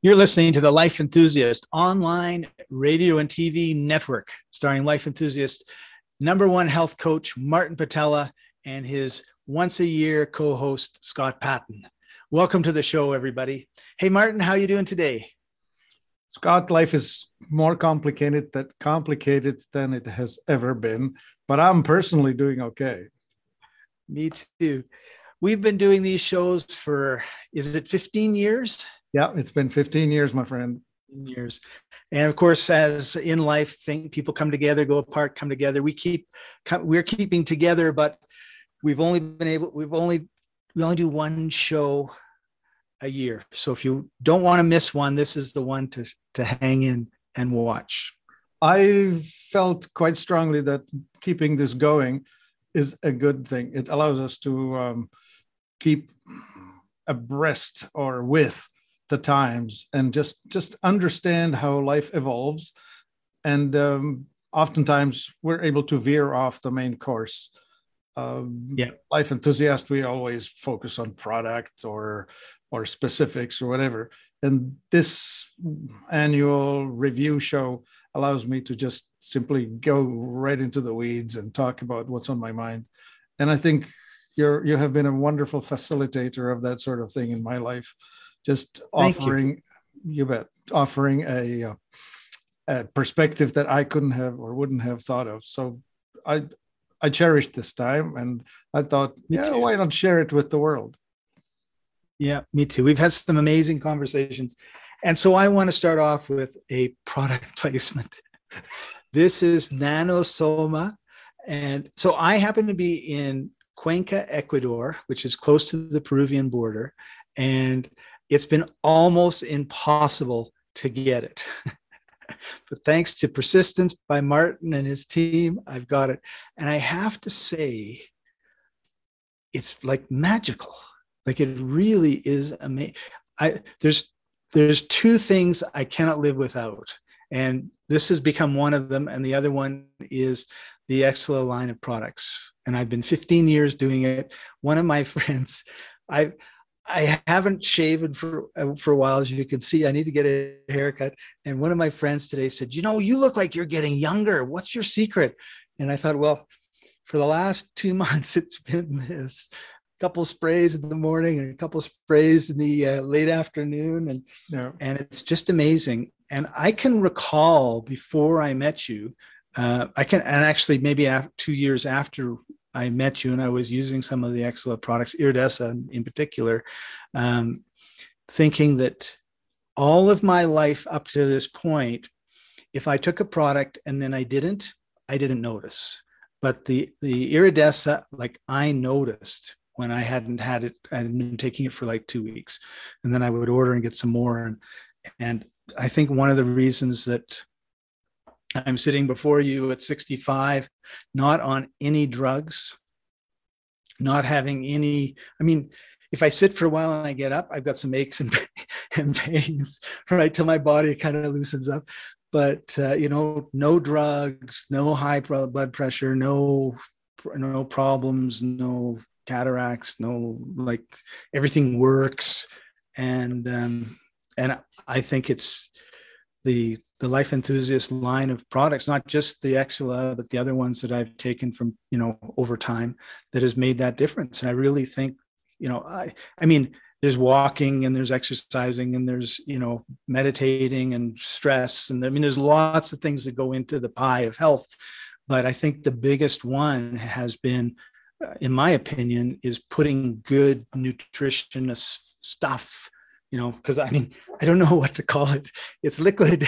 You're listening to the Life Enthusiast online radio and TV network, starring Life Enthusiast number one health coach Martin Patella and his once a year co-host Scott Patton. Welcome to the show, everybody. Hey, Martin, how are you doing today? Scott, life is more complicated than it has ever been, but I'm personally doing okay. Me too. We've been doing these shows for, is it 15 years? Yeah, it's been 15 years, my friend. Years. And of course, as in life, people come together, go apart, come together. We're keeping together, but we only do one show a year. So if you don't want to miss one, this is the one to hang in and watch. I felt quite strongly that keeping this going is a good thing. It allows us to keep abreast or with the times and just understand how life evolves. And oftentimes we're able to veer off the main course. Life Enthusiast, we always focus on product or specifics or whatever. And this annual review show allows me to just simply go right into the weeds and talk about what's on my mind. And I think you have been a wonderful facilitator of that sort of thing in my life. Just offering a perspective that I couldn't have or wouldn't have thought of. So I cherished this time, and I thought, why not share it with the world? Yeah, me too. We've had some amazing conversations. And so I want to start off with a product placement. This is Nanosoma. And so I happen to be in Cuenca, Ecuador, which is close to the Peruvian border. And it's been almost impossible to get it. But thanks to persistence by Martin and his team, I've got it. And I have to say, it's like magical. Like it really is amazing. There's two things I cannot live without. And this has become one of them. And the other one is the Exela line of products. And I've been 15 years doing it. One of my friends, I haven't shaven for a while, as you can see. I need to get a haircut. And one of my friends today said, you look like you're getting younger. What's your secret? And I thought, well, for the last 2 months, it's been this couple sprays in the morning and a couple sprays in the late afternoon. And it's just amazing. And I can recall before I met you, and actually maybe 2 years after I met you and I was using some of the Exela products, Iridessa in particular, thinking that all of my life up to this point, if I took a product and then I didn't notice. But the Iridessa, like I noticed when I hadn't had it, I had been taking it for like 2 weeks. And then I would order and get some more. And I think one of the reasons that I'm sitting before you at 65, not on any drugs, not having any, if I sit for a while and I get up, I've got some aches and pains, right, till my body kind of loosens up. But, no drugs, no high blood pressure, no problems, no cataracts, like everything works. And I think it's the Life Enthusiast line of products, not just the Exela, but the other ones that I've taken from, over time that has made that difference. And I really think, there's walking and there's exercising and there's, meditating and stress. And there's lots of things that go into the pie of health. But I think the biggest one has been, in my opinion, is putting good nutritionist stuff, because I don't know what to call it. It's liquid,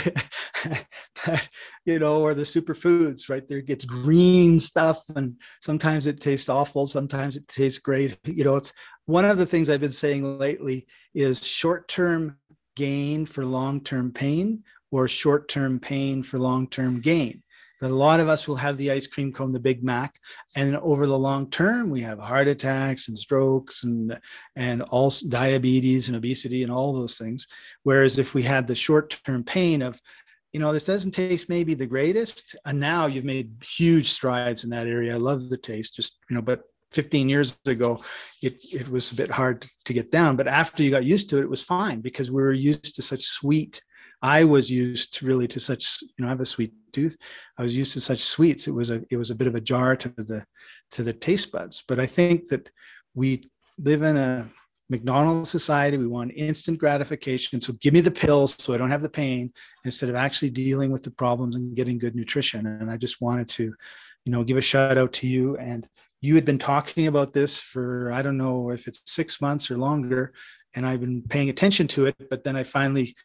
or the superfoods, right? There gets green stuff, and sometimes it tastes awful. Sometimes it tastes great. It's one of the things I've been saying lately is short-term gain for long-term pain, or short-term pain for long-term gain. But a lot of us will have the ice cream cone, the Big Mac, and over the long term, we have heart attacks and strokes and also diabetes and obesity and all those things. Whereas if we had the short-term pain of, this doesn't taste maybe the greatest, and now you've made huge strides in that area. I love the taste, but 15 years ago, it was a bit hard to get down. But after you got used to it, it was fine because we were used to such sweet. I was used to really to such, I have a sweet tooth. I was used to such sweets. It was a bit of a jar to the taste buds. But I think that we live in a McDonald's society. We want instant gratification. So give me the pills so I don't have the pain instead of actually dealing with the problems and getting good nutrition. And I just wanted to, give a shout out to you. And you had been talking about this for, I don't know if it's 6 months or longer, and I've been paying attention to it. But then I finally,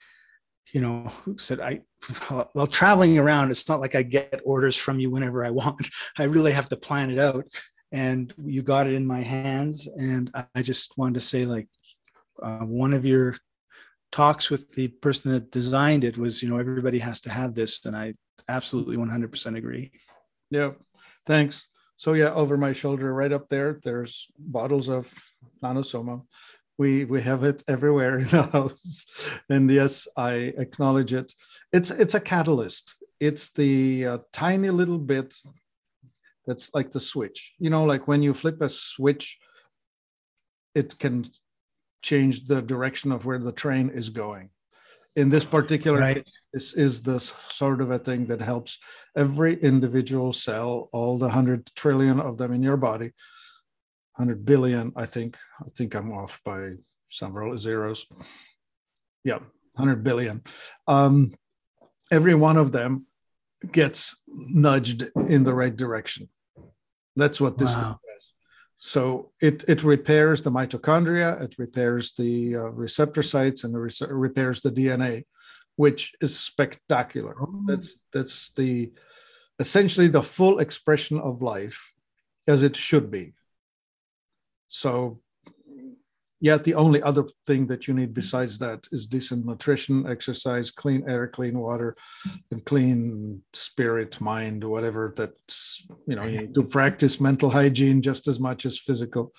said, well, traveling around, it's not like I get orders from you whenever I want. I really have to plan it out. And you got it in my hands. And I just wanted to say, one of your talks with the person that designed it was, everybody has to have this. And I absolutely 100% agree. Yeah, thanks. So yeah, over my shoulder, right up there, there's bottles of Nanosoma. We have it everywhere in the house. And yes, I acknowledge it. It's a catalyst. It's the tiny little bit that's like the switch. Like when you flip a switch, it can change the direction of where the train is going. In this particular case, this is the sort of a thing that helps every individual cell, all the 100 trillion of them in your body, 100 billion, I think I'm off by several zeros. Yeah, 100 billion. Every one of them gets nudged in the right direction. That's what this thing does. So it repairs the mitochondria, it repairs the receptor sites, and it repairs the DNA, which is spectacular. That's essentially the full expression of life as it should be. So, yeah, the only other thing that you need besides that is decent nutrition, exercise, clean air, clean water, and clean spirit, mind, whatever. That's, you need to practice mental hygiene just as much as physical.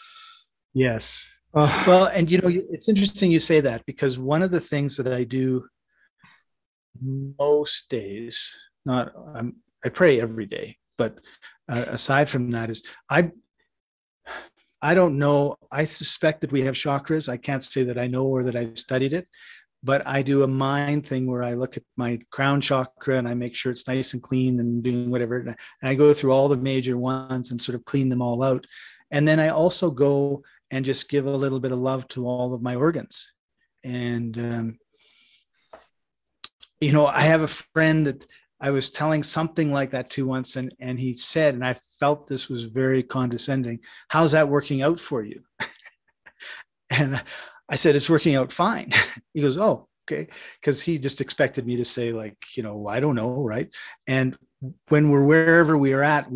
Yes. Well, and it's interesting you say that, because one of the things that I do most days, I pray every day, but aside from that is I don't know. I suspect that we have chakras. I can't say that I know or that I've studied it, but I do a mind thing where I look at my crown chakra and I make sure it's nice and clean and doing whatever. And I go through all the major ones and sort of clean them all out. And then I also go and just give a little bit of love to all of my organs. And, I have a friend that I was telling something like that to once, and he said, and I felt this was very condescending, "How's that working out for you?" And I said, "It's working out fine." He goes, "Oh, okay," because he just expected me to say I don't know, right? And when we're wherever we are at,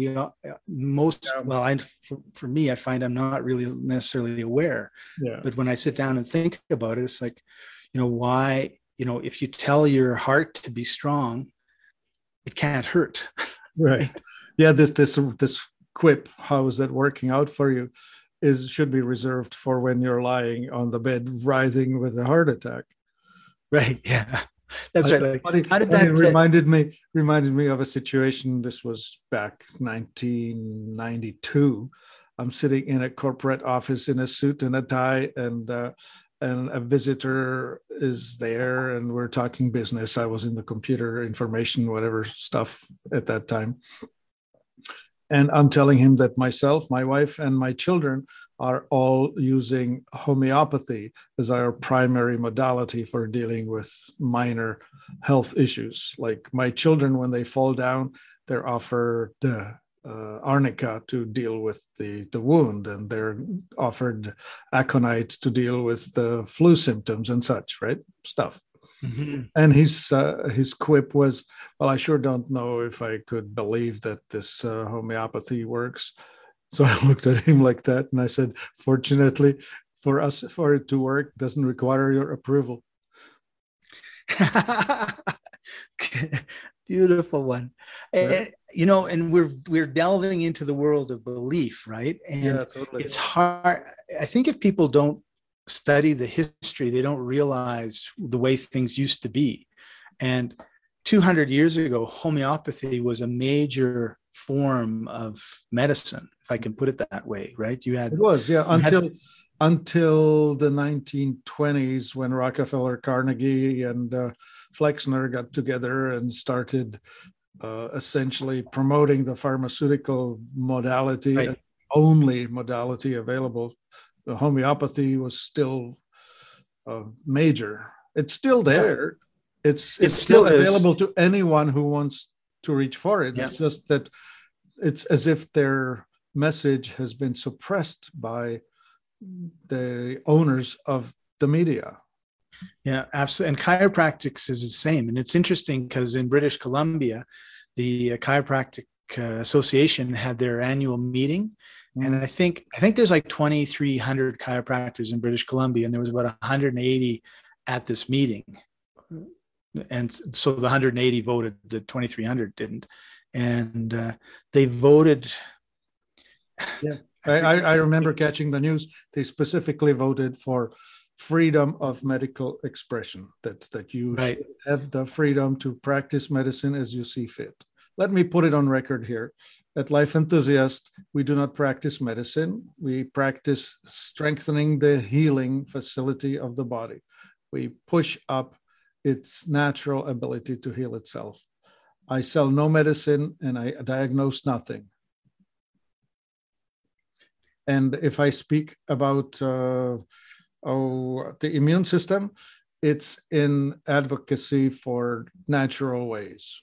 for me, I find I'm not really necessarily aware. Yeah. But when I sit down and think about it, it's like, why, if you tell your heart to be strong, it can't hurt. Right. Yeah. This quip, how is that working out for you, should be reserved for when you're lying on the bed, writhing with a heart attack. Right. Yeah. That's right. How did that reminded me of a situation. This was back 1992. I'm sitting in a corporate office in a suit and a tie, and a visitor is there, and we're talking business. I was in the computer information, whatever stuff at that time. And I'm telling him that myself, my wife, and my children are all using homeopathy as our primary modality for dealing with minor health issues. Like my children, when they fall down, they're offered arnica to deal with the wound, and they're offered aconite to deal with the flu symptoms and such, right? Stuff. Mm-hmm. And his quip was, "Well, I sure don't know if I could believe that this homeopathy works." So I looked at him like that, and I said, "Fortunately for us, for it to work, doesn't require your approval." Beautiful one. Right. And we're delving into the world of belief, right? And yeah, totally. It's hard. I think if people don't study the history, they don't realize the way things used to be. And 200 years ago, homeopathy was a major form of medicine, if I can put it that way, right? It was, yeah, until the 1920s, when Rockefeller, Carnegie, and Flexner got together and started essentially promoting the pharmaceutical modality, Right. and only modality available. The homeopathy was still major. It's still there. It's It still still is. available to anyone who wants to reach for it. Yeah. It's just that it's as if their message has been suppressed by the owners of the media. Yeah, absolutely. And chiropractics is the same. And it's interesting because in British Columbia, the Chiropractic Association had their annual meeting. And I think there's like 2,300 chiropractors in British Columbia, and there was about 180 at this meeting. And so the 180 voted, the 2,300 didn't. And they voted. Yeah, I remember catching the news. They specifically voted for freedom of medical expression, that you Right. should have the freedom to practice medicine as you see fit. Let me put it on record here. At Life Enthusiast, we do not practice medicine. We practice strengthening the healing facility of the body. We push up its natural ability to heal itself. I sell no medicine and I diagnose nothing. And if I speak about the immune system, it's in advocacy for natural ways.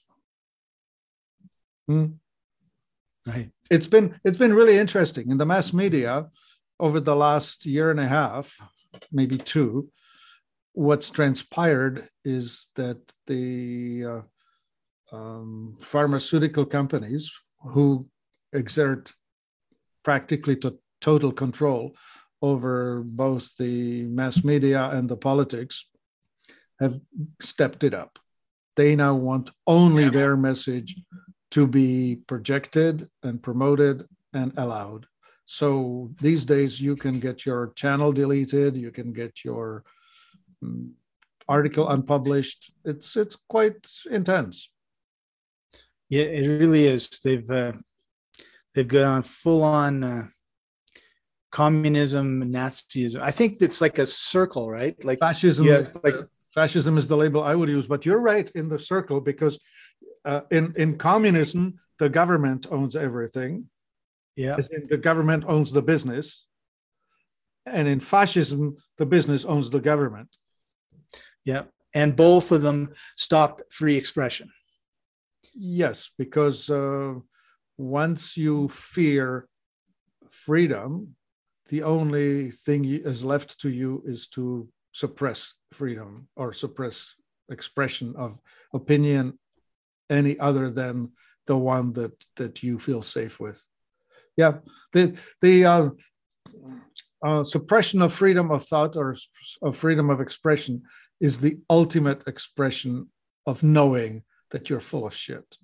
Right. It's been really interesting in the mass media over the last year and a half, maybe two. What's transpired is that the pharmaceutical companies, who exert practically total control over both the mass media and the politics, have stepped it up. They now want only their message to be projected and promoted and allowed. So these days you can get your channel deleted, you can get your article unpublished. It's quite intense. Yeah, it really is. They've gone full on communism, Nazism. I think it's like a circle, right? Like fascism. Yeah, like fascism is the label I would use, but you're right in the circle, because in communism, the government owns everything. Yeah. As in the government owns the business. And in fascism, the business owns the government. Yeah. And both of them stop free expression. Yes, because once you fear freedom, the only thing is left to you is to suppress freedom or suppress expression of opinion, any other than the one that you feel safe with. Yeah, the suppression of freedom of thought or of freedom of expression is the ultimate expression of knowing that you're full of shit,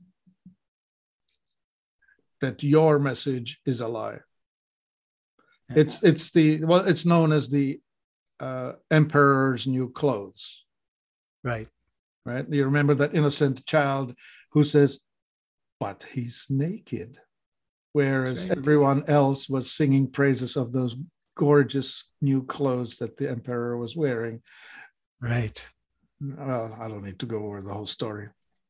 that your message is a lie. It's known as the emperor's new clothes. Right. You remember that innocent child who says, but he's naked, whereas everyone else was singing praises of those gorgeous new clothes that the emperor was wearing. Right. Well, I don't need to go over the whole story.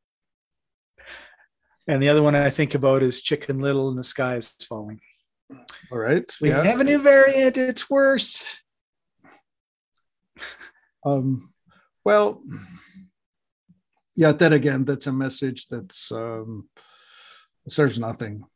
And the other one I think about is Chicken Little and the Sky is Falling. All right. We have a new variant. It's worse. Well, yeah, then again, that's a message that's serves nothing.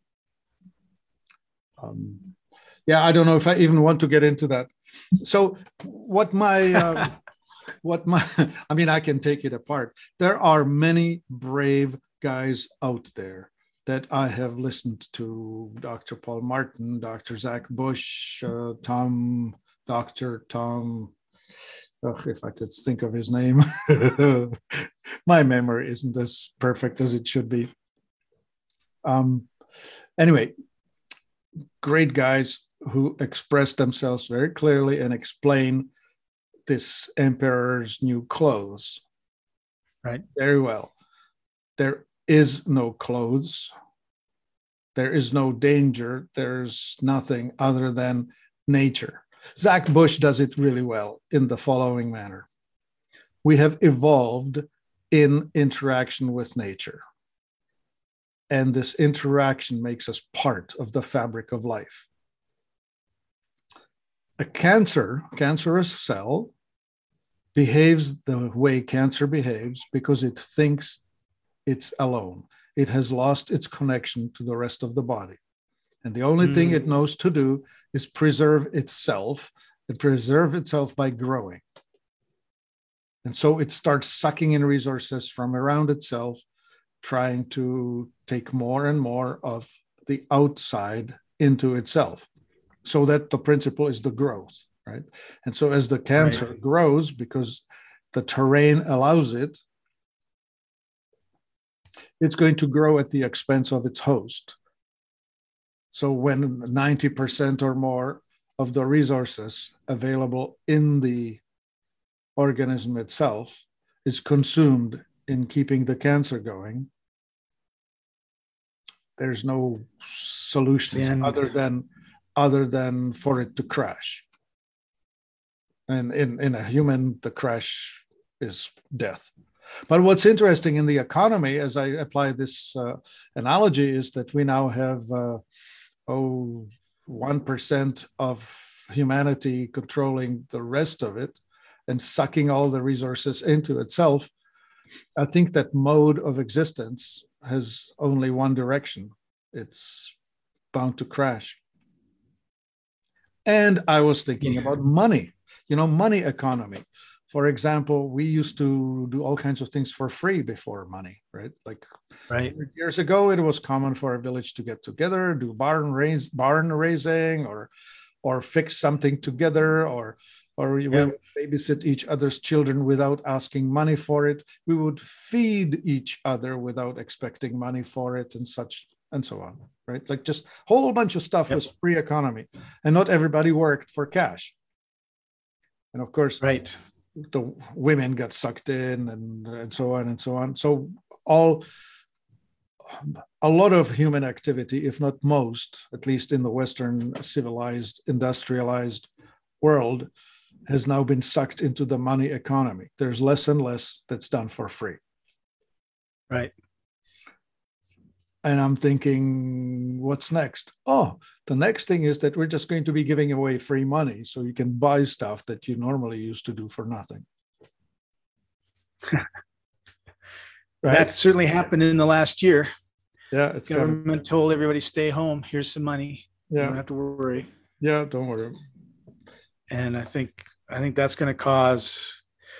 Yeah, I don't know if I even want to get into that. So I mean, I can take it apart. There are many brave guys out there that I have listened to: Dr. Paul Martin, Dr. Zach Bush, Dr. Tom. If I could think of his name. My memory isn't as perfect as it should be. Anyway, great guys who express themselves very clearly and explain this emperor's new clothes. Right. Very well. There is no clothes. There is no danger. There's nothing other than nature. Zach Bush does it really well in the following manner. We have evolved in interaction with nature. And this interaction makes us part of the fabric of life. A cancerous cell behaves the way cancer behaves because it thinks it's alone. It has lost its connection to the rest of the body. And the only thing it knows to do is preserve itself and preserve itself by growing. And so it starts sucking in resources from around itself, trying to take more and more of the outside into itself, so that the principle is the growth, right? And so as the cancer grows, because the terrain allows it, it's going to grow at the expense of its host. So when 90% or more of the resources available in the organism itself is consumed in keeping the cancer going, there's no solutions other than for it to crash. And in a human, the crash is death. But what's interesting in the economy, as I apply this analogy, is that we now have 1% of humanity controlling the rest of it and sucking all the resources into itself. I think that mode of existence has only one direction. It's bound to crash. And I was thinking about money, money economy. For example, we used to do all kinds of things for free before money, right? Like years ago, it was common for a village to get together, do barn raising, or fix something together, or we would babysit each other's children without asking money for it. We would feed each other without expecting money for it, and such and so on, right? Like just a whole bunch of stuff was free economy, and not everybody worked for cash. And of course, the women got sucked in, and so on and so on. So a lot of human activity, if not most, at least in the Western civilized, industrialized world, has now been sucked into the money economy. There's less and less that's done for free. Right. And I'm thinking, what's next? Oh, the next thing is that we're just going to be giving away free money so you can buy stuff that you normally used to do for nothing. Right? That certainly happened in the last year. Yeah, it's government told everybody stay home. Here's some money. Yeah, you don't have to worry. Yeah, don't worry. And I think that's going to cause.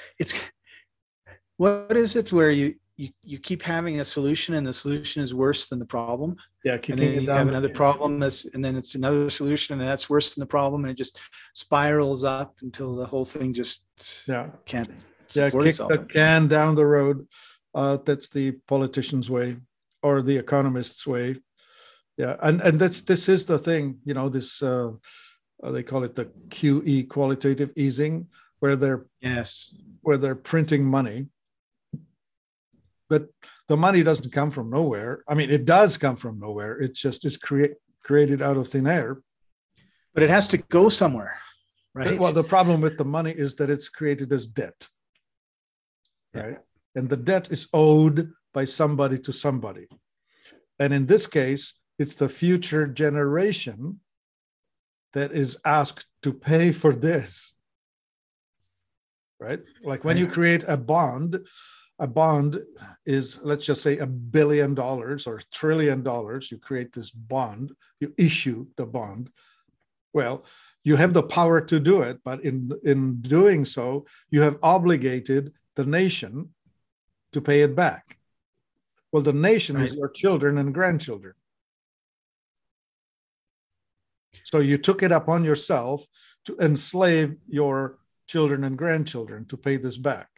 What is it where you keep having a solution and the solution is worse than the problem? Yeah, and then you have another problem, and then it's another solution, and that's worse than the problem, and it just spirals up until the whole thing just can't. Kick the can down the road. That's the politician's way, or the economist's way. Yeah, and this is the thing. This they call it the QE, qualitative easing, where they're printing money. But the money doesn't come from nowhere. I mean, it does come from nowhere. It just is created out of thin air. But it has to go somewhere, right? Well, the problem with the money is that it's created as debt, right? And the debt is owed by somebody to somebody. And in this case, it's the future generation that is asked to pay for this, right? Like when you create a bond is, let's just say, $1 billion or $1 trillion. You create this bond, you issue the bond. Well, you have the power to do it, but in doing so, you have obligated the nation to pay it back. Well, the nation is your children and grandchildren. So you took it upon yourself to enslave your children and grandchildren to pay this back.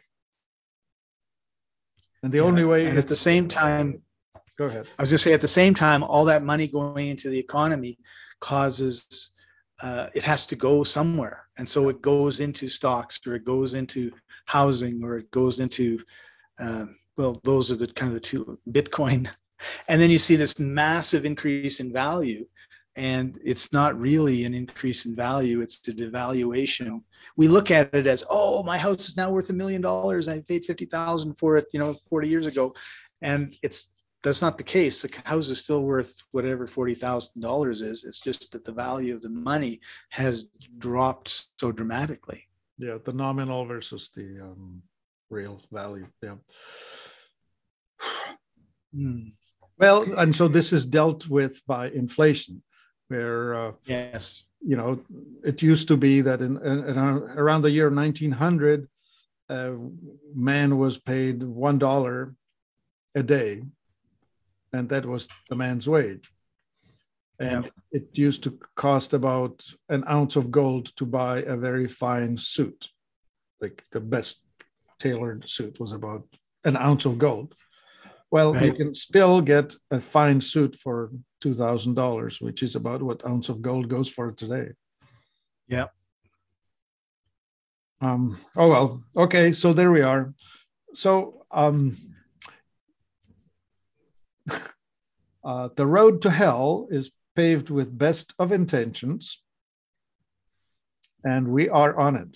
And the only way... And at the same time... Go ahead. I was just saying, at the same time, all that money going into the economy causes... it has to go somewhere. And so it goes into stocks, or it goes into housing, or it goes into... those are the kind of the two, Bitcoin And then you see this massive increase in value, and it's not really an increase in value, it's a devaluation. We look at it as, oh, my house is now worth $1 million. I paid 50,000 for it, 40 years ago. And that's not the case. The house is still worth whatever $40,000 is. It's just that the value of the money has dropped so dramatically. Yeah, the nominal versus the real value. Yeah. Well, and so this is dealt with by inflation, where yes, it used to be that in around the year 1900, man was paid $1 a day, and that was the man's wage. And it used to cost about an ounce of gold to buy a very fine suit. Like the best tailored suit was about an ounce of gold. Well, you can still get a fine suit for $2,000, which is about what ounce of gold goes for today. Yeah. Oh, well, okay, so there we are. So the road to hell is paved with best of intentions, and we are on it.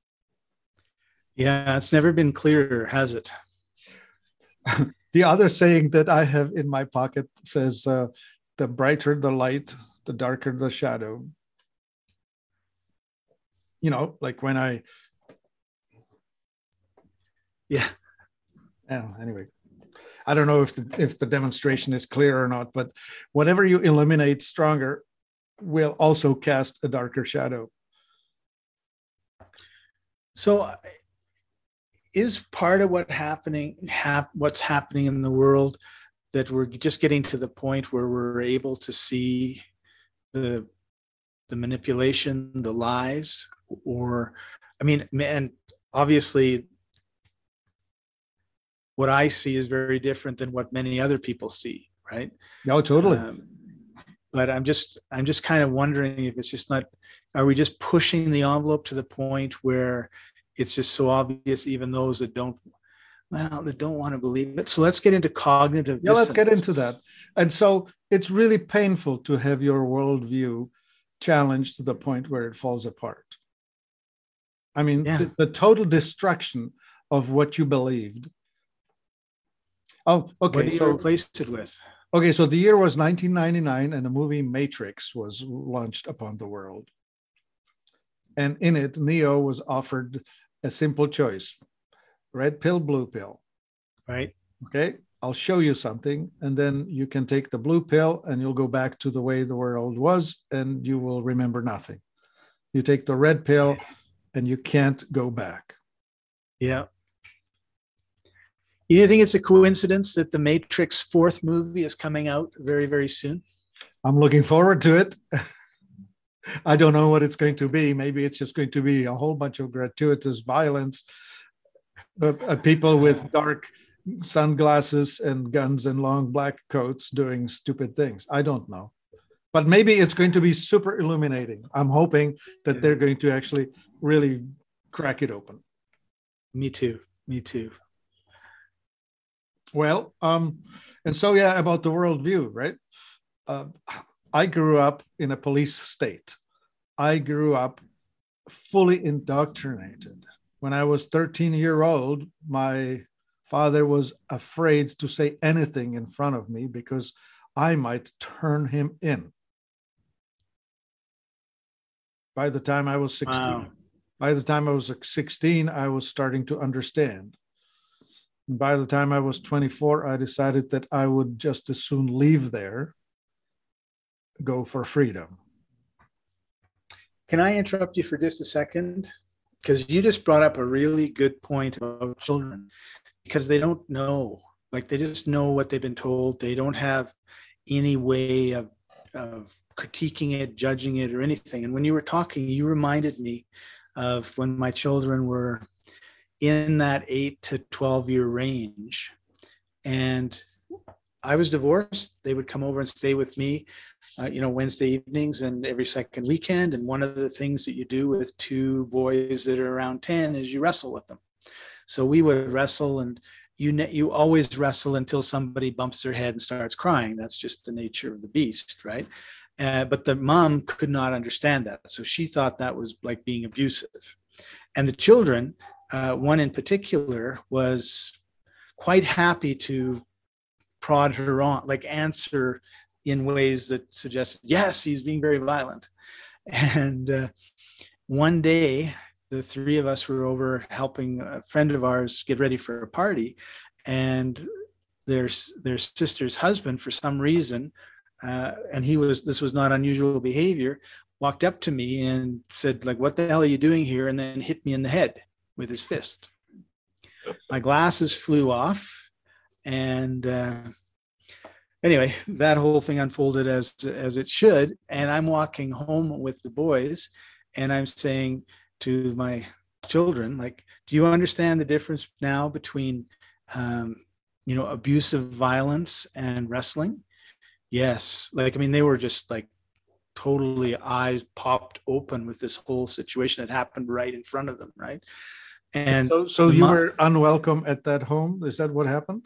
Yeah, it's never been clearer, has it? The other saying that I have in my pocket says, the brighter the light, the darker the shadow. Like when I... Yeah. Anyway, I don't know if the demonstration is clear or not, but whatever you illuminate stronger will also cast a darker shadow. So is part of what's happening in the world that we're just getting to the point where we're able to see the manipulation, the lies, or, and obviously what I see is very different than what many other people see, right? No, totally. But I'm just kind of wondering if it's just not, are we just pushing the envelope to the point where it's just so obvious, even those that don't want to believe it? So let's get into cognitive dissonance. Let's get into that. And so it's really painful to have your worldview challenged to the point where it falls apart. The total destruction of what you believed. Oh, okay. What do you replace it with? Okay, so the year was 1999, and the movie Matrix was launched upon the world. And in it, Neo was offered a simple choice: red pill, blue pill. Right. Okay, I'll show you something, and then you can take the blue pill and you'll go back to the way the world was, and you will remember nothing. You take the red pill and you can't go back. Yeah. You think it's a coincidence that the Matrix 4th movie is coming out very, very soon? I'm looking forward to it. I don't know what it's going to be. Maybe it's just going to be a whole bunch of gratuitous violence, people with dark sunglasses and guns and long black coats doing stupid things. I don't know. But maybe it's going to be super illuminating. I'm hoping that they're going to actually really crack it open. Me too. Well, and so, about the worldview, right? I grew up in a police state. I grew up fully indoctrinated. When I was 13-year old, my father was afraid to say anything in front of me because I might turn him in. By the time I was 16, I was starting to understand. And by the time I was 24, I decided that I would just as soon leave there, go for freedom. Can I interrupt you for just a second? Because you just brought up a really good point about children, because they don't know. Like, they just know what they've been told. They don't have any way of critiquing it, judging it, or anything. And when you were talking, you reminded me of when my children were in that 8 to 12-year range. And I was divorced. They would come over and stay with me, Wednesday evenings and every second weekend. And one of the things that you do with two boys that are around 10 is you wrestle with them. So we would wrestle, and you always wrestle until somebody bumps their head and starts crying. That's just the nature of the beast, right? But the mom could not understand that, so she thought that was like being abusive. And the children, one in particular, was quite happy to prod her on, like answer in ways that suggested, yes, he's being very violent. And one day, the three of us were over helping a friend of ours get ready for a party, and their sister's husband, for some reason, and this was not unusual behavior, walked up to me and said, like, what the hell are you doing here? And then hit me in the head with his fist. My glasses flew off, and anyway, that whole thing unfolded as it should. And I'm walking home with the boys, and I'm saying to my children, like, do you understand the difference now between abusive violence and wrestling? Yes. Like, I mean, they were just like totally eyes popped open with this whole situation that happened right in front of them, right? And so you were unwelcome at that home. Is that what happened?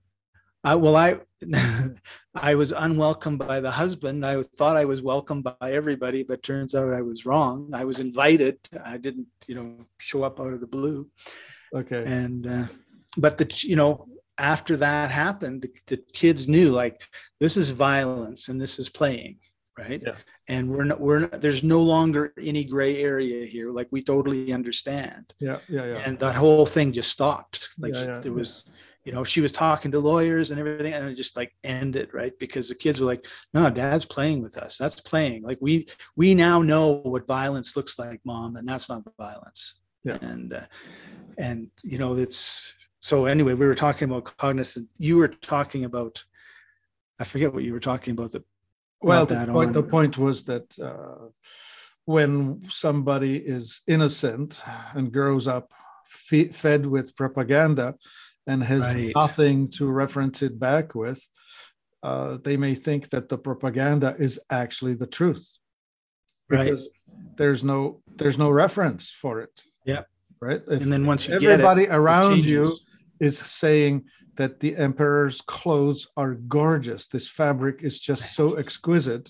I was unwelcome by the husband. I thought I was welcomed by everybody, but turns out I was wrong. I was invited. I didn't, show up out of the blue. Okay. And but after that happened, the kids knew, like, this is violence and this is playing, right? Yeah. And we're not, there's no longer any gray area here. Like, we totally understand. Yeah. And that whole thing just stopped. Like, there was. Yeah. She was talking to lawyers and everything, and it just like ended, right? Because the kids were like, no, Dad's playing with us. That's playing. Like, we now know what violence looks like, Mom, and that's not violence. Yeah. And it's, so anyway, we were talking about cognitive. You were talking about, I forget what you were talking about. The point was that when somebody is innocent and grows up fed with propaganda and has nothing to reference it back with, they may think that the propaganda is actually the truth, because there's no reference for it. Yeah. Right. And then once you everybody around you is saying that the emperor's clothes are gorgeous, this fabric is just so exquisite,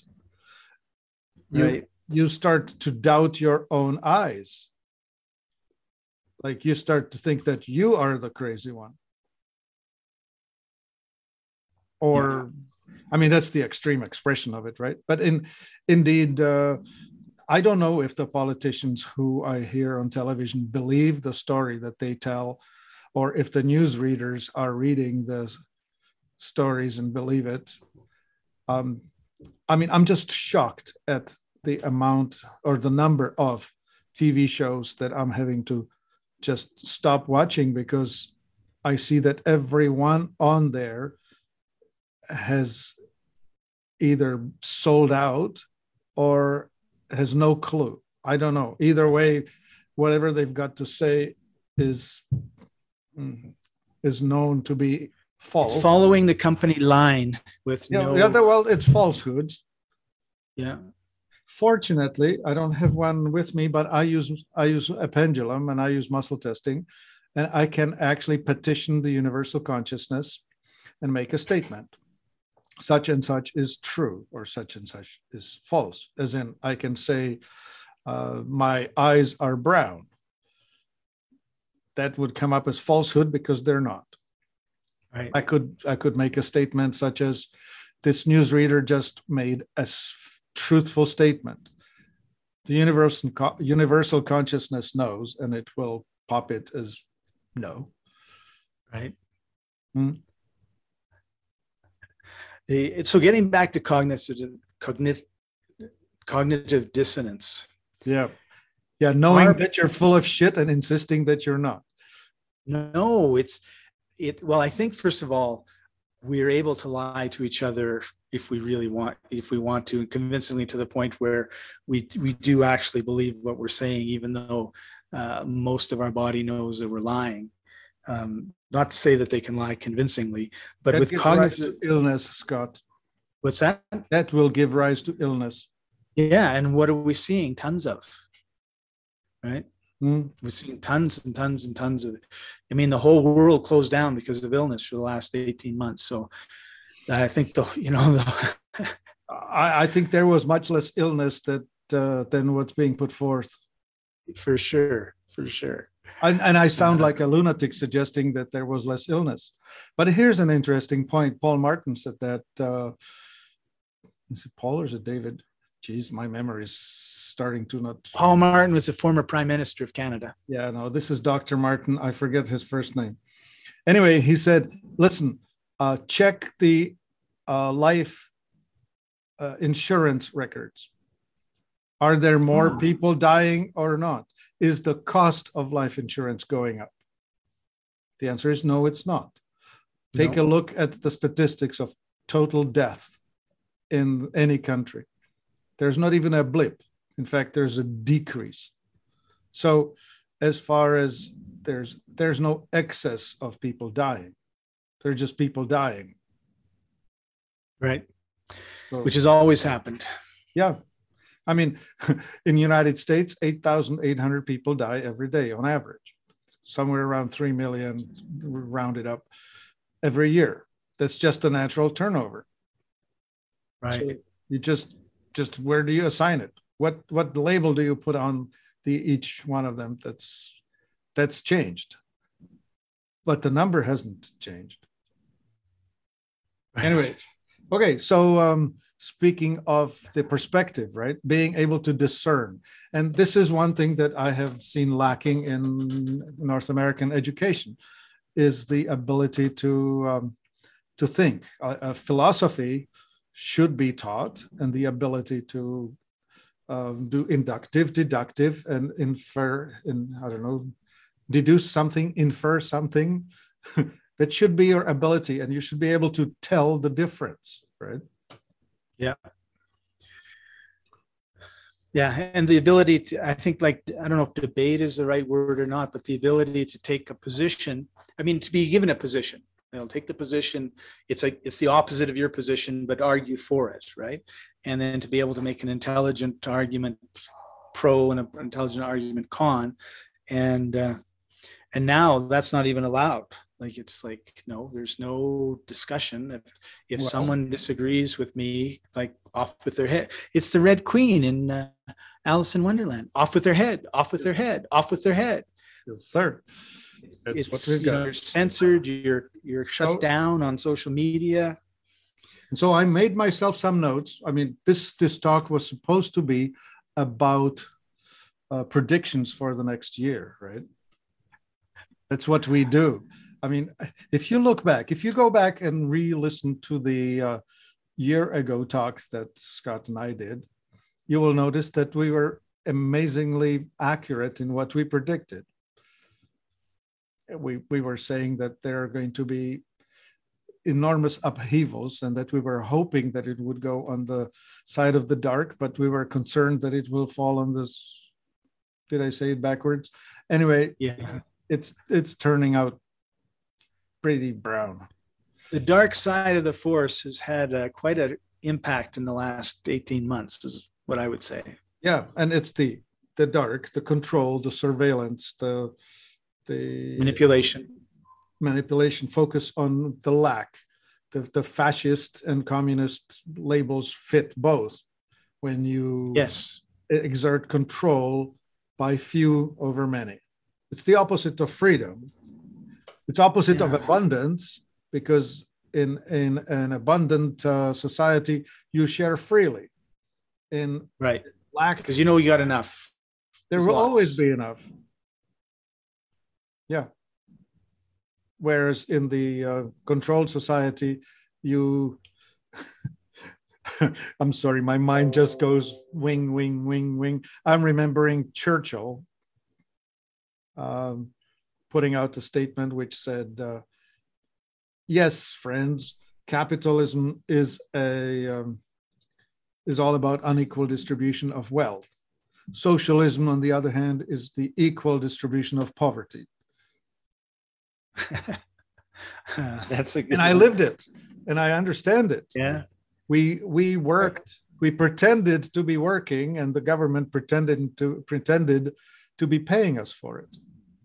you start to doubt your own eyes. Like, you start to think that you are the crazy one. Or, I mean, that's the extreme expression of it, right? But indeed, I don't know if the politicians who I hear on television believe the story that they tell, or if the news readers are reading the stories and believe it. I mean, I'm just shocked at the amount or the number of TV shows that I'm having to just stop watching, because I see that everyone on there has either sold out or has no clue. I don't know. Either way, whatever they've got to say is known to be false. It's following the company line with it's falsehoods. Yeah. Fortunately, I don't have one with me, but I use a pendulum and I use muscle testing, and I can actually petition the universal consciousness and make a statement. Such and such is true, or such and such is false. As in, I can say, my eyes are brown. That would come up as falsehood because they're not. Right. I could make a statement such as, this newsreader just made a truthful statement. The universal consciousness knows, and it will pop it as no. Right. So getting back to cognitive dissonance. Yeah. Knowing that you're full of shit and insisting that you're not. No, well, I think, first of all, we're able to lie to each other if we want to, convincingly, to the point where we do actually believe what we're saying, even though most of our body knows that we're lying. Not to say that they can lie convincingly, but that with cognitive illness, Scott. What's that? That will give rise to illness. Yeah, and what are we seeing? Tons of, right? We've seen tons and tons and tons of it. I mean, the whole world closed down because of illness for the last 18 months. So I think I think there was much less illness than what's being put forth. For sure. And I sound like a lunatic suggesting that there was less illness. But here's an interesting point. Paul Martin said that, is it Paul or is it David? Geez, my memory is starting to not. Paul Martin was the former Prime Minister of Canada. Yeah, no, this is Dr. Martin. I forget his first name. Anyway, he said, listen, check the life insurance records. Are there more people dying or not? Is the cost of life insurance going up? The answer is no, it's not. Take a look at the statistics of total death in any country. There's not even a blip. In fact, there's a decrease. So as far as there's no excess of people dying. They're just people dying. Right. So, which has always happened. Yeah. I mean, in the United States, 8,800 people die every day on average, somewhere around 3 million rounded up every year. That's just a natural turnover. Right. So you just where do you assign it? What label do you put on each one of them that's changed? But the number hasn't changed. Right. Anyway, okay, so speaking of the perspective, right? Being able to discern. And this is one thing that I have seen lacking in North American education is the ability to think. Philosophy should be taught, and the ability to do inductive, deductive, and deduce something, infer something. That should be your ability, and you should be able to tell the difference, right? Yeah. Yeah, and the ability to, I think, I don't know if debate is the right word or not, but the ability to take a position, to be given a position, take the position, it's the opposite of your position, but argue for it, right? And then to be able to make an intelligent argument pro and an intelligent argument con. And now that's not even allowed. No, there's no discussion. If someone disagrees with me, off with their head. It's the Red Queen in Alice in Wonderland. Off with their head, off with their head, off with their head. Yes, sir. That's what we've got. You're censored, you're shut down on social media. And so I made myself some notes. This talk was supposed to be about predictions for the next year, right? That's what we do. If you go back and re-listen to the year ago talks that Scott and I did, you will notice that we were amazingly accurate in what we predicted. We were saying that there are going to be enormous upheavals and that we were hoping that it would go on the side of the dark, but we were concerned that it will fall on this. Did I say it backwards? Anyway, yeah, it's turning out pretty brown. The dark side of the force has had quite an impact in the last 18 months, is what I would say. Yeah, and it's the dark, the control, the surveillance, the manipulation, focus on the lack. The fascist and communist labels fit both. When you exert control by few over many. It's the opposite of freedom. It's opposite of abundance, because in an abundant society, you share freely. In lack, because you got enough. There will always be enough. Yeah. Whereas in the controlled society, you... I'm sorry, my mind just goes wing, wing, wing, wing. I'm remembering Churchill putting out a statement which said, yes, friends, capitalism is all about unequal distribution of wealth. Socialism, on the other hand, is the equal distribution of poverty. That's a good and I lived it, and I understand it. Yeah. We worked, we pretended to be working, and the government pretended to be paying us for it.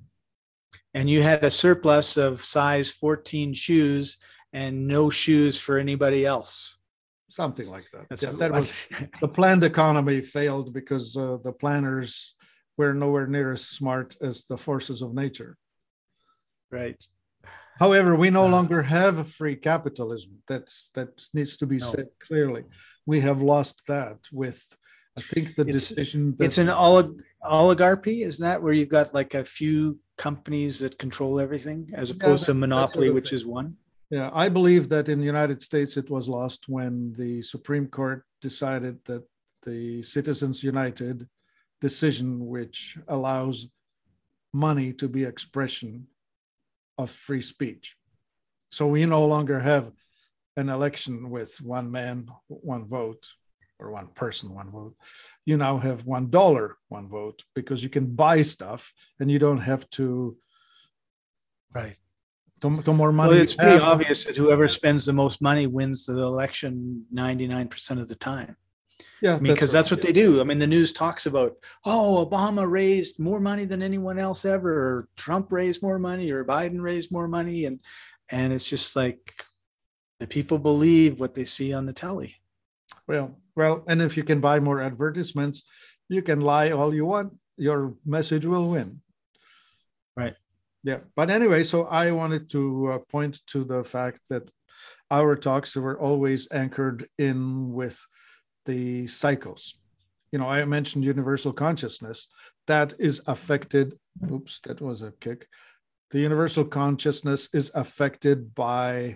And you had a surplus of size 14 shoes and no shoes for anybody else. Something like that. That's yeah, that was the planned economy failed because the planners were nowhere near as smart as the forces of nature. Right. However, we no longer have free capitalism. That needs to be said clearly. We have lost that with, I think, the decision. It's an oligarchy, isn't that where you've got like a few companies that control everything, as opposed to monopoly, sort of which is one? Yeah, I believe that in the United States it was lost when the Supreme Court decided that the Citizens United decision, which allows money to be expression of free speech. So we no longer have an election with one man, one vote, or one person, one vote. You now have $1, one vote, because you can buy stuff and you don't have to. Right. The more money. Well, it's pretty obvious that whoever spends the most money wins the election 99% of the time. Yeah, I mean, because that's what they do. I mean, the news talks about, oh, Obama raised more money than anyone else ever, or Trump raised more money, or Biden raised more money, and it's just like the people believe what they see on the telly. Well, and if you can buy more advertisements, you can lie all you want. Your message will win. Right. Yeah, but anyway, so I wanted to point to the fact that our talks were always anchored in with the cycles. You know, I mentioned universal consciousness. That is affected, oops, that was a kick. The universal consciousness is affected by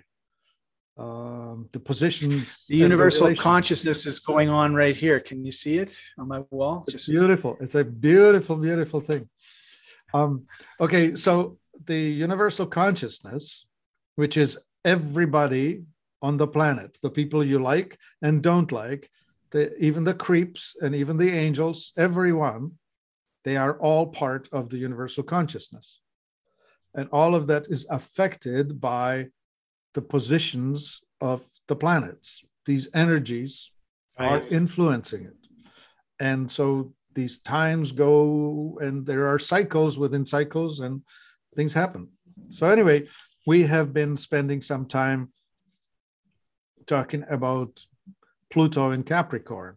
the positions. The universal consciousness is going on right here. Can you see it on my wall? It's beautiful. It's a beautiful, beautiful thing. Okay, so the universal consciousness, which is everybody on the planet, the people you like and don't like, even the creeps and even the angels, everyone, they are all part of the universal consciousness. And all of that is affected by the positions of the planets. These energies are influencing it. And so these times go, and there are cycles within cycles, and things happen. So anyway, we have been spending some time talking about Pluto in Capricorn.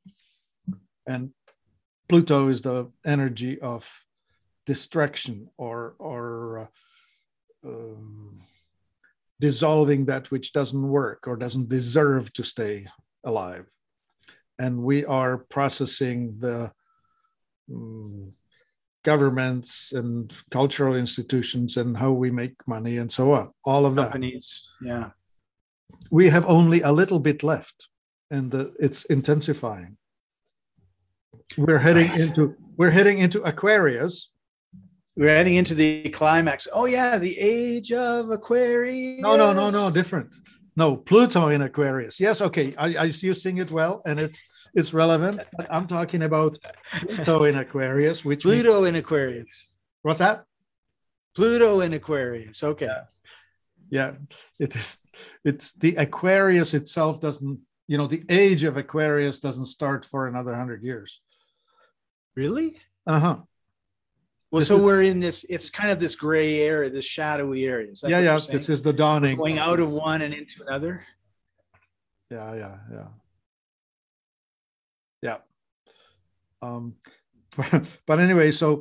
And Pluto is the energy of distraction or dissolving that which doesn't work or doesn't deserve to stay alive. And we are processing the governments and cultural institutions and how we make money and so on, all of that. Companies, yeah. We have only a little bit left, and it's intensifying. We're heading into Aquarius. We're heading into the climax. Oh yeah, the age of Aquarius. No, different. No, Pluto in Aquarius. Yes, okay. I you sing it well, and it's relevant. But I'm talking about Pluto in Aquarius, which Pluto in Aquarius. What's that? Pluto in Aquarius. Okay. Yeah, it is. It's the Aquarius itself doesn't. You know, the age of Aquarius doesn't start for another 100 years. Really? Uh-huh. Well, so we're in this, it's kind of this gray area, this shadowy area. Yeah. This is the dawning. Going out of one and into another. Yeah. But anyway, so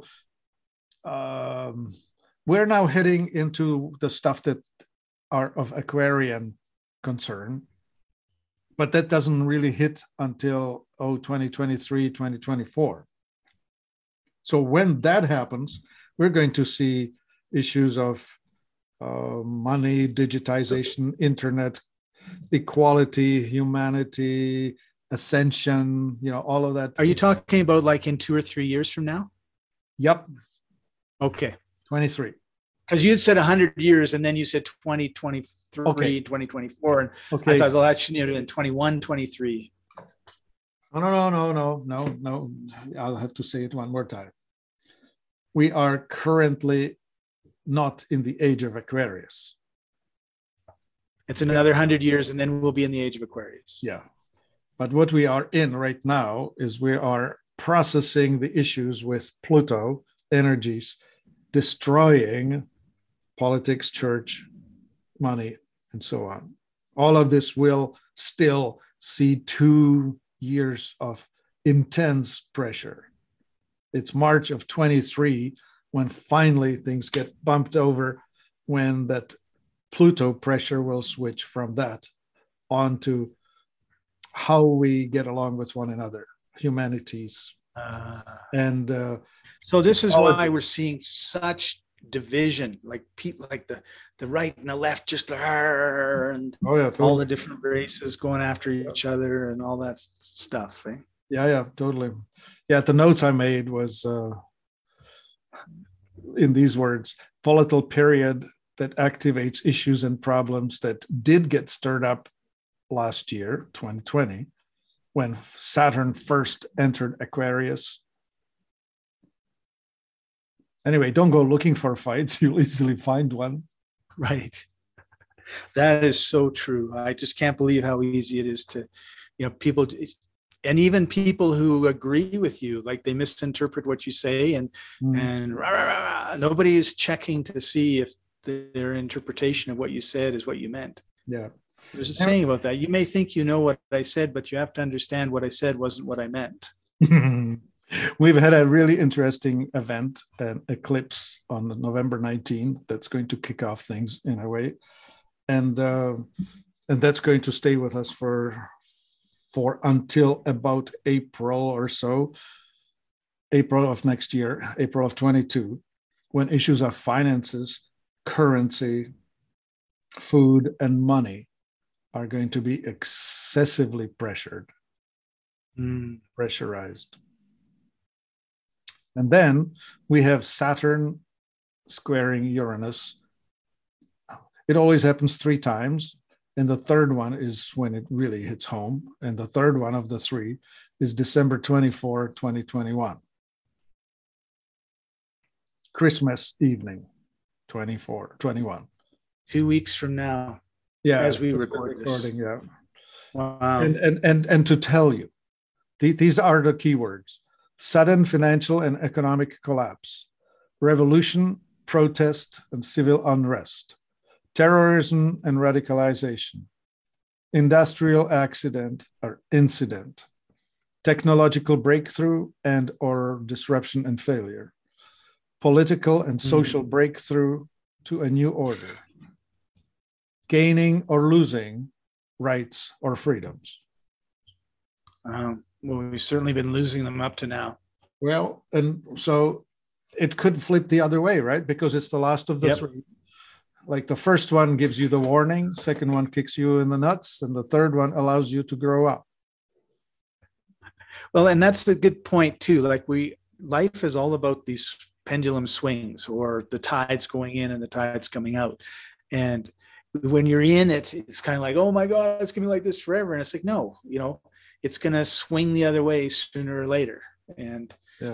we're now heading into the stuff that are of Aquarian concern, but that doesn't really hit until 2023, 2024. So when that happens, we're going to see issues of money, digitization, internet, equality, humanity, ascension, all of that. Are you talking about like in 2 or 3 years from now? Yep. Okay. 23. Because you had said 100 years and then you said 2023, okay. 2024. And okay. I thought, well, that should have been 21, 23. No. I'll have to say it one more time. We are currently not in the age of Aquarius. It's another 100 years and then we'll be in the age of Aquarius. Yeah. But what we are in right now is we are processing the issues with Pluto energies, destroying politics, church, money, and so on. All of this will still see 2 years of intense pressure. It's March of 23 when finally things get bumped over, when that Pluto pressure will switch from that onto how we get along with one another, humanities, and so this is why we're seeing such division, like people like the right and the left, just and totally. All the different races going after each other and all that stuff, right? Yeah, totally. Yeah, the notes I made was in these words: volatile period that activates issues and problems that did get stirred up last year, 2020, when Saturn first entered Aquarius. Anyway, don't go looking for fights. You'll easily find one. Right. That is so true. I just can't believe how easy it is to, people, and even people who agree with you, like they misinterpret what you say, and nobody is checking to see if their interpretation of what you said is what you meant. Yeah. There's a saying about that. You may think you know what I said, but you have to understand what I said wasn't what I meant. We've had a really interesting event, an eclipse on November 19, that's going to kick off things in a way. And that's going to stay with us for until about April or so, April of next year, April of 22, when issues of finances, currency, food, and money are going to be excessively pressurized. And then we have Saturn squaring Uranus. It always happens 3 times. And the third one is when it really hits home. And the third one of the 3 is December 24, 2021. Christmas evening, 21. 2 weeks from now. Yeah. As we record this. Yeah. Wow. And to tell you, these are the keywords: sudden financial and economic collapse, revolution, protest, and civil unrest, terrorism and radicalization, industrial accident or incident, technological breakthrough and or disruption and failure, political and social breakthrough to a new order, gaining or losing rights or freedoms. Well, we've certainly been losing them up to now. Well, and so it could flip the other way, right? Because it's the last of the 3. Like the first one gives you the warning, second one kicks you in the nuts, and the third one allows you to grow up. Well, and that's a good point too. Like life is all about these pendulum swings, or the tides going in and the tides coming out. And when you're in it, it's kind of like, oh my God, it's gonna be like this forever. And it's like, no, it's gonna swing the other way sooner or later. And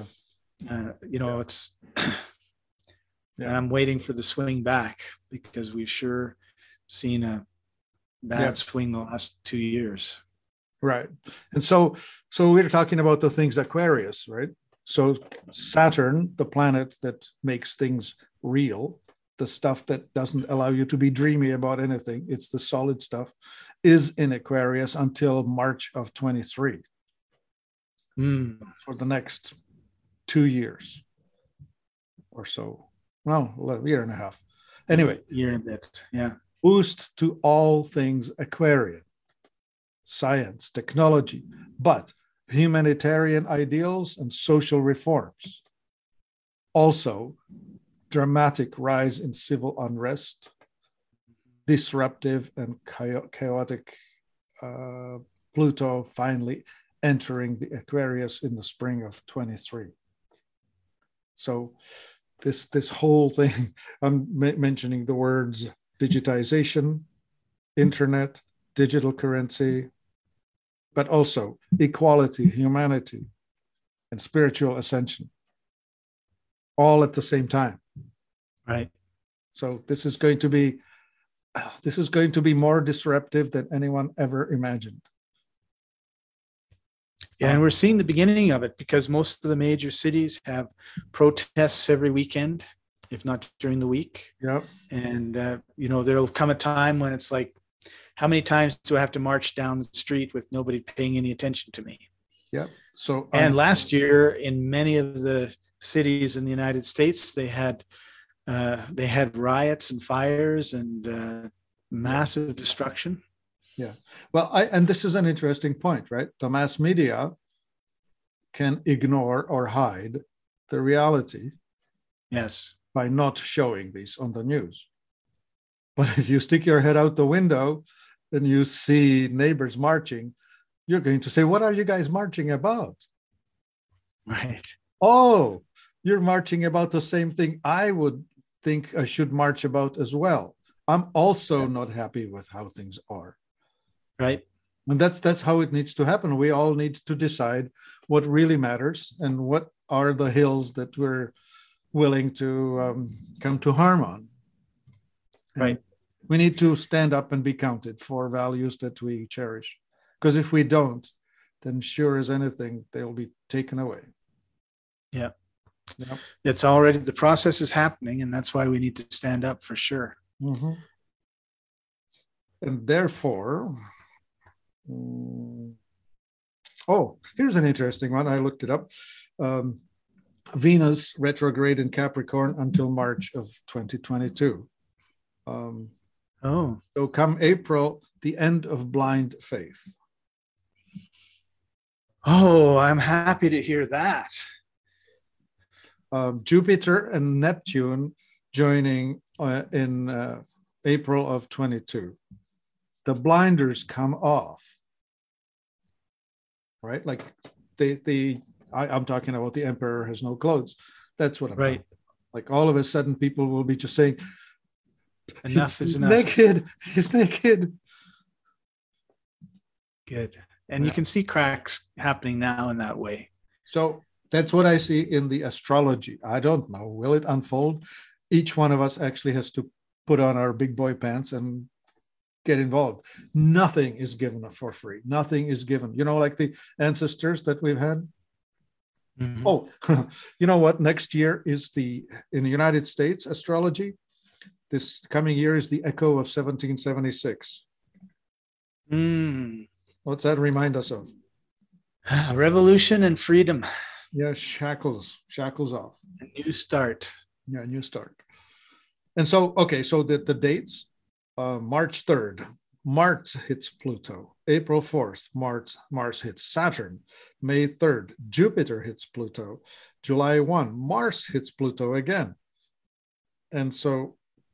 it's and I'm waiting for the swing back, because we've sure seen a bad swing the last 2 years. Right. And so we're talking about the things Aquarius, right? So Saturn, the planet that makes things real, the stuff that doesn't allow you to be dreamy about anything, it's the solid stuff, is in Aquarius until March of 23 for the next 2 years or so. Well, a year and a half. Anyway. Year and a bit, yeah. Boost to all things Aquarian, science, technology, but humanitarian ideals and social reforms. Also, dramatic rise in civil unrest, disruptive and chaotic Pluto finally entering the Aquarius in the spring of 23. So this whole thing, I'm mentioning the words digitization, internet, digital currency, but also equality, humanity, and spiritual ascension, all at the same time. Right. So this is going to be more disruptive than anyone ever imagined. Yeah, and we're seeing the beginning of it because most of the major cities have protests every weekend, if not during the week. Yeah. And, there'll come a time when it's like, how many times do I have to march down the street with nobody paying any attention to me? Yeah. So, and last year, in many of the cities in the United States, they had riots and fires and massive destruction. Yeah. Well, and this is an interesting point, right? The mass media can ignore or hide the reality. Yes. By not showing these on the news. But if you stick your head out the window and you see neighbors marching, you're going to say, what are you guys marching about? Right. Oh, you're marching about the same thing I would think I should march about as well. I'm also not happy with how things are. Right. And that's how it needs to happen. We all need to decide what really matters and what are the hills that we're willing to come to harm on. Right. And we need to stand up and be counted for values that we cherish. Because if we don't, then sure as anything, they'll be taken away. Yeah. It's already, the process is happening, and that's why we need to stand up for sure. Mm-hmm. And therefore, here's an interesting one. I looked it up. Venus retrograde in Capricorn until March of 2022. So come April, the end of blind faith. Oh, I'm happy to hear that. Jupiter and Neptune joining in April of 22. The blinders come off, right? Like I'm talking about the emperor has no clothes. That's what I'm right. Like all of a sudden people will be just saying, enough is enough. He's naked. Good. And you can see cracks happening now in that way. So that's what I see in the astrology. I don't know. Will it unfold? Each one of us actually has to put on our big boy pants and get involved. Nothing is given for free. Nothing is given. Like the ancestors that we've had. Mm-hmm. Oh, you know what? Next year is in the United States astrology. This coming year is the echo of 1776. What's that remind us of? Revolution and freedom. Yeah, shackles off. A new start. Yeah, new start. And so, okay, so the dates, March 3rd, Mars hits Pluto. April 4th, Mars hits Saturn. May 3rd, Jupiter hits Pluto. July 1, Mars hits Pluto again. And so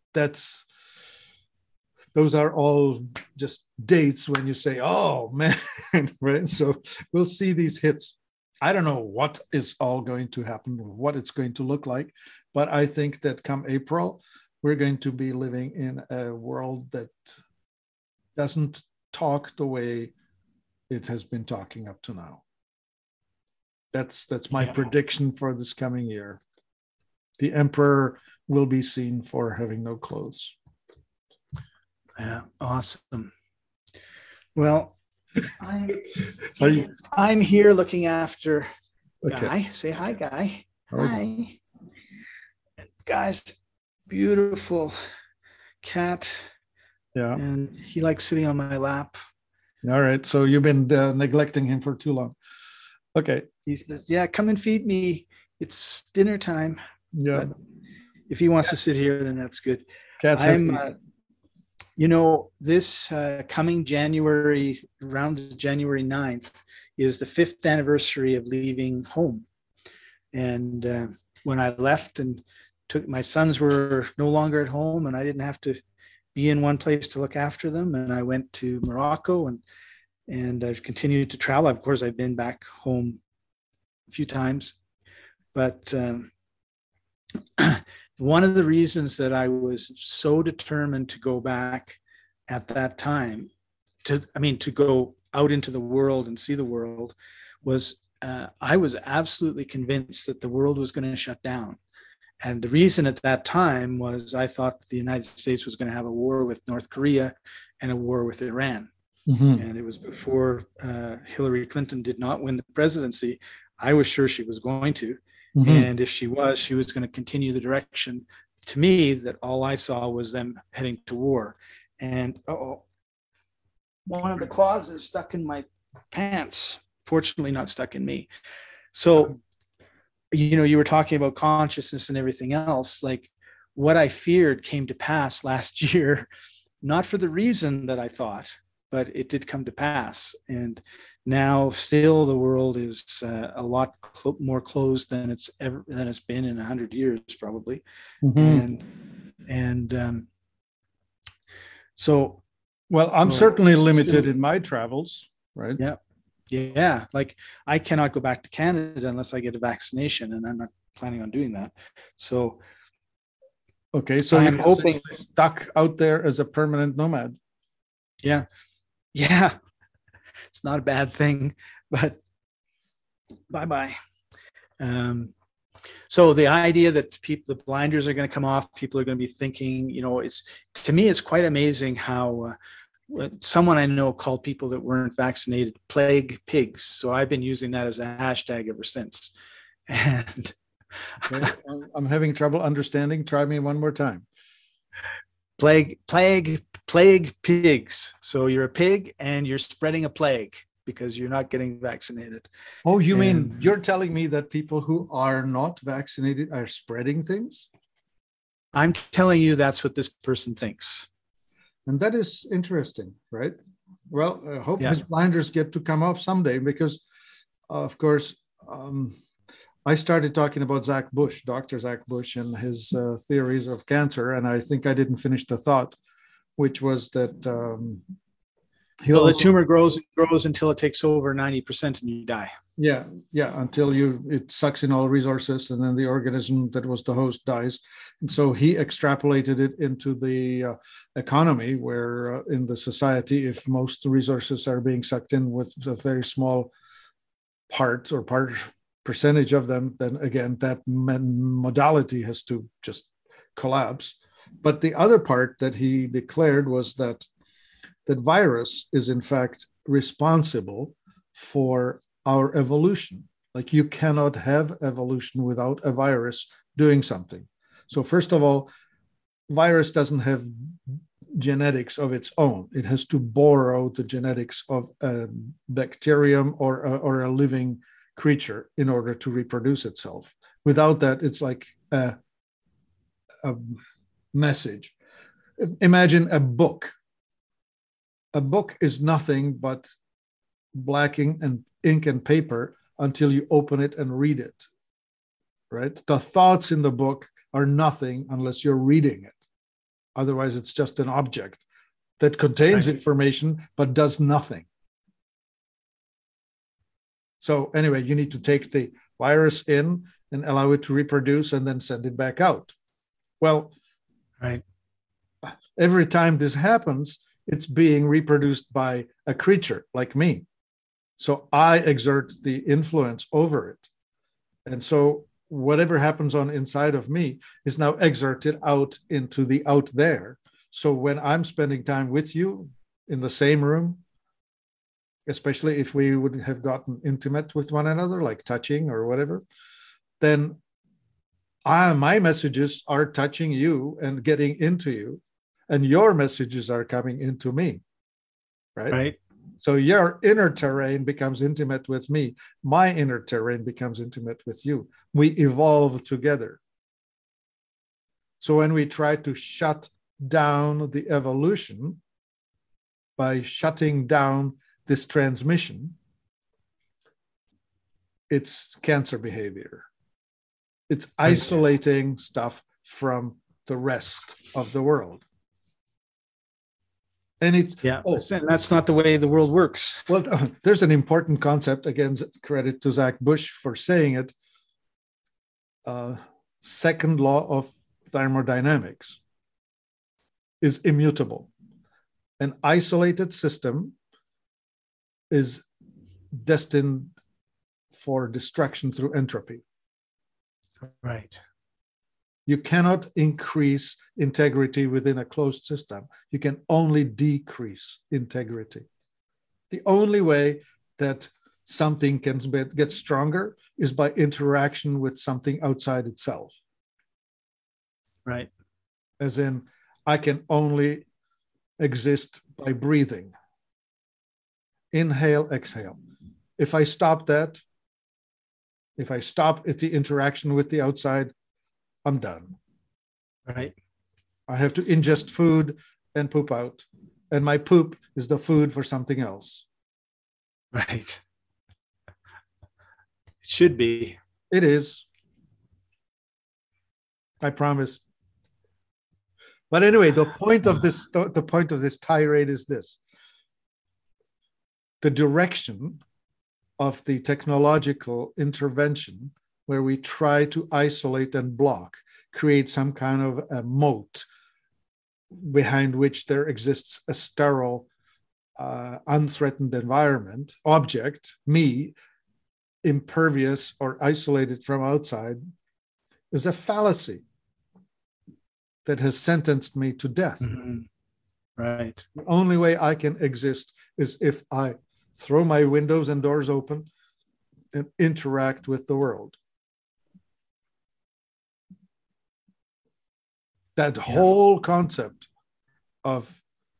those are all just dates when you say, oh man, right? So we'll see these hits. I don't know what is all going to happen, or what it's going to look like, but I think that come April, we're going to be living in a world that doesn't talk the way it has been talking up to now. That's my prediction for this coming year. The emperor will be seen for having no clothes. Yeah, awesome. Well, I'm here looking after Guy. Say hi, Guy. Hi. Guy's beautiful cat. Yeah. And he likes sitting on my lap. All right. So you've been neglecting him for too long. Okay. He says, yeah, come and feed me. It's dinner time. Yeah. But if he wants to sit here, then that's good. Cats this coming January, around January 9th, is the 5th anniversary of leaving home. And when I left and my sons were no longer at home, and I didn't have to be in one place to look after them. And I went to Morocco and I've continued to travel. Of course, I've been back home a few times, but one of the reasons that I was so determined to go back at that time, to go out into the world and see the world, was I was absolutely convinced that the world was going to shut down. And the reason at that time was I thought the United States was going to have a war with North Korea and a war with Iran. Mhm. And it was before Hillary Clinton did not win the presidency. I was sure she was going to. Mhm. And if she was going to continue the direction, to me, that all I saw was them heading to war. And one of the claws is stuck in my pants. Fortunately, not stuck in me. So, you were talking about consciousness and everything else. Like, what I feared came to pass last year, not for the reason that I thought, but it did come to pass. And now, still, the world is a lot more closed than it's been in 100 years, probably. Mhm. And so, Well, I'm certainly limited in my travels, right? yeah, like I cannot go back to Canada unless I get a vaccination, and I'm not planning on doing that. So, okay, so I'm you're hoping, stuck out there as a permanent nomad. yeah, it's not a bad thing, but bye bye. So the idea that the blinders are going to come off, people are going to be thinking, it's, to me, it's quite amazing how someone I know called people that weren't vaccinated plague pigs. So I've been using that as a hashtag ever since. And Okay, I'm having trouble understanding. Try me one more time. plague pigs. So you're a pig and you're spreading a plague because you're not getting vaccinated. Oh, you mean you're telling me that people who are not vaccinated are spreading things? I'm telling you that's what this person thinks. And that is interesting, right? Well, I hope Yeah. his blinders get to come off someday because, of course, I started talking about Zach Bush, Dr. Zach Bush, and his theories of cancer. And I think I didn't finish the thought, which was that the tumor grows until it takes over 90% and you die. Yeah, until it sucks in all resources, and then the organism that was the host dies. And so he extrapolated it into the economy, where in the society, if most resources are being sucked in with a very small part percentage of them, then again, that modality has to just collapse. But the other part that he declared was that virus is in fact responsible for our evolution. Like, you cannot have evolution without a virus doing something. So first of all, virus doesn't have genetics of its own. It has to borrow the genetics of a bacterium or a living creature in order to reproduce itself. Without that, it's like a message. Imagine a book. A book is nothing but blacking and ink and paper until you open it and read it, right? The thoughts in the book are nothing unless you're reading it. Otherwise, it's just an object that contains information but does nothing. So anyway, you need to take the virus in and allow it to reproduce and then send it back out. Well, every time this happens, it's being reproduced by a creature like me. So I exert the influence over it. And so whatever happens on inside of me is now exerted out into the out there. So when I'm spending time with you in the same room, especially if we would have gotten intimate with one another, like touching or whatever, then my messages are touching you and getting into you, and your messages are coming into me, right? So your inner terrain becomes intimate with me. My inner terrain becomes intimate with you. We evolve together. So when we try to shut down the evolution by shutting down this transmission, it's cancer behavior. It's isolating stuff from the rest of the world. And that's not the way the world works. Well, there's an important concept, again, credit to Zach Bush for saying it. Second law of thermodynamics is immutable. An isolated system is destined for destruction through entropy. Right. You cannot increase integrity within a closed system. You can only decrease integrity. The only way that something can get stronger is by interaction with something outside itself. Right. As in, I can only exist by breathing. Inhale, exhale. If I stop that, if I stop at the interaction with the outside, I'm done. Right. I have to ingest food and poop out. And my poop is the food for something else. Right. It should be. It is. I promise. But anyway, the point of this tirade is this. The direction of the technological intervention where we try to isolate and block, create some kind of a moat behind which there exists a sterile, unthreatened environment, object, me, impervious or isolated from outside, is a fallacy that has sentenced me to death. Mm-hmm. Right. The only way I can exist is if I throw my windows and doors open and interact with the world. That whole concept of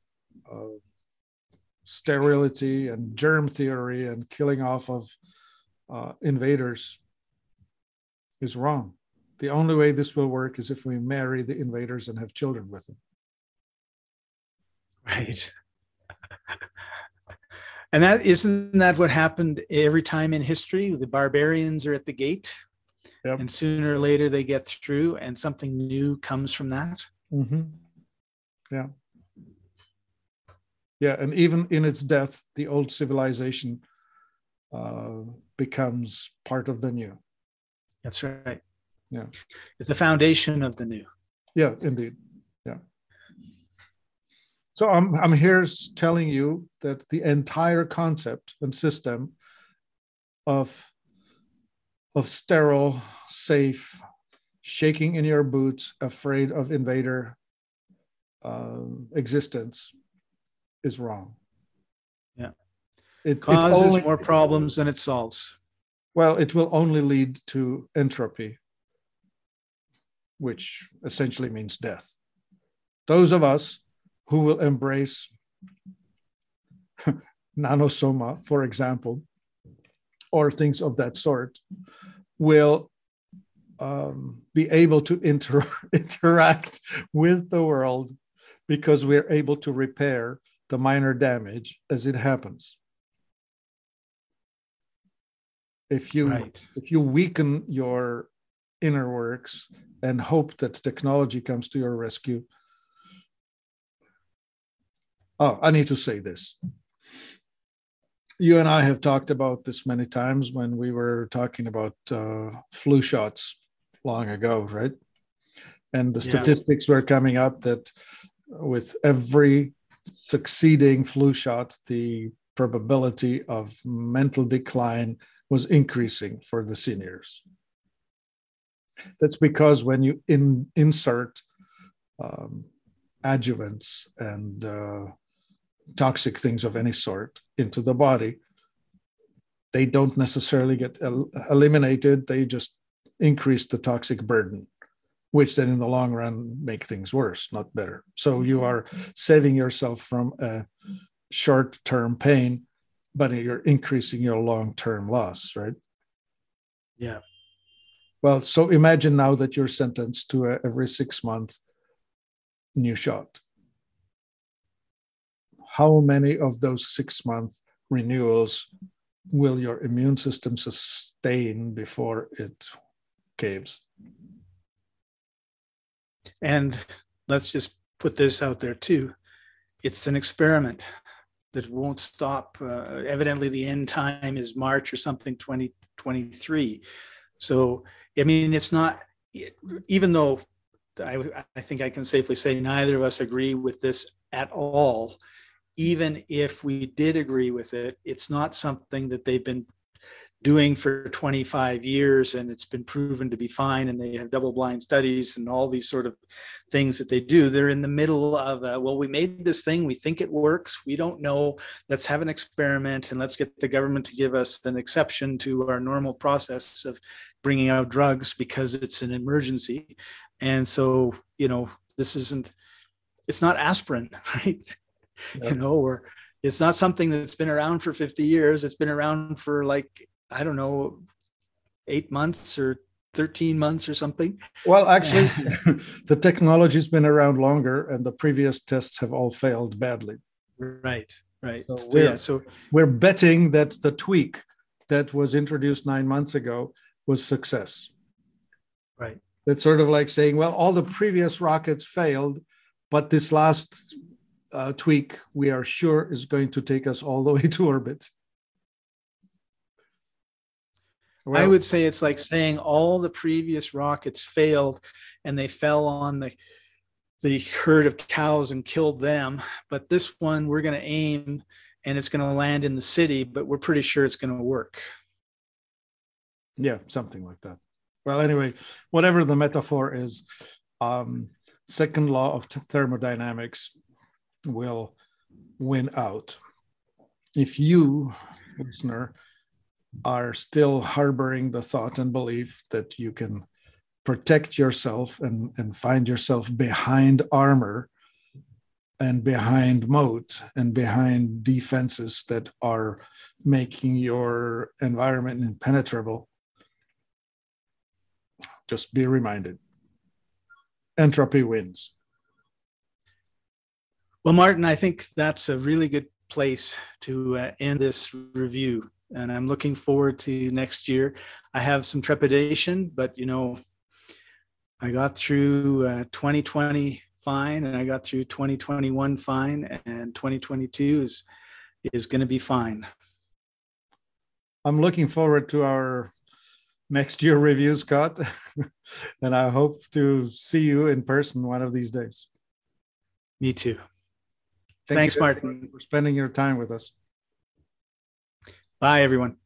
sterility and germ theory and killing off of invaders is wrong. The only way this will work is if we marry the invaders and have children with them. Right. And isn't that what happened every time in history? The barbarians are at the gate, yep. And sooner or later they get through and something new comes from that. Mm-hmm. Yeah. Yeah, and even in its death, the old civilization becomes part of the new. That's right. Yeah. It's the foundation of the new. Yeah, indeed. Yeah. So I'm here telling you that the entire concept and system of sterile, safe, shaking in your boots, afraid of invader existence is wrong. Yeah. It causes only, more problems than it solves. Well, it will only lead to entropy, which essentially means death. Those of us who will embrace nanosoma, for example, or things of that sort, will be able to interact with the world because we're able to repair the minor damage as it happens. If you weaken your inner works and hope that technology comes to your rescue. Oh, I need to say this. You and I have talked about this many times when we were talking about flu shots long ago, right? And the statistics were coming up that with every succeeding flu shot, the probability of mental decline was increasing for the seniors. That's because when you insert adjuvants and toxic things of any sort into the body, they don't necessarily get eliminated. They just increase the toxic burden, which then in the long run make things worse, not better. So you are saving yourself from a short-term pain, but you're increasing your long-term loss, right? Yeah. Well, so imagine now that you're sentenced to every 6 month new shot. How many of those 6 month renewals will your immune system sustain before it caves? And let's just put this out there too. It's an experiment that won't stop. Evidently, the end time is March or something, 2023. So, I mean, it's not, even though I think I can safely say neither of us agree with this at all, even if we did agree with it, it's not something that they've been doing for 25 years, and it's been proven to be fine, and they have double-blind studies and all these sort of things that they do. They're in the middle of, well, we made this thing, we think it works, we don't know, let's have an experiment, and let's get the government to give us an exception to our normal process of bringing out drugs because it's an emergency. And so, it's not aspirin, right? Yep. Or it's not something that's been around for 50 years. It's been around for, like, I don't know, 8 months or 13 months or something. Well, actually, the technology's been around longer, and the previous tests have all failed badly. Right. So we're betting that the tweak that was introduced 9 months ago was success. Right. It's sort of like saying, well, all the previous rockets failed, but this last tweak, we are sure, is going to take us all the way to orbit. Well, I would say it's like saying all the previous rockets failed and they fell on the herd of cows and killed them. But this one, we're going to aim and it's going to land in the city, but we're pretty sure it's going to work. Yeah, something like that. Well, anyway, whatever the metaphor is, second law of thermodynamics will win out. If you, listener, are still harboring the thought and belief that you can protect yourself and find yourself behind armor and behind moat and behind defenses that are making your environment impenetrable, just be reminded, entropy wins. Well, Martin, I think that's a really good place to end this review. And I'm looking forward to next year. I have some trepidation, but I got through 2020 fine, and I got through 2021 fine, and 2022 is going to be fine. I'm looking forward to our next year review, Scott, and I hope to see you in person one of these days. Me too. Thanks, Martin, for spending your time with us. Bye, everyone.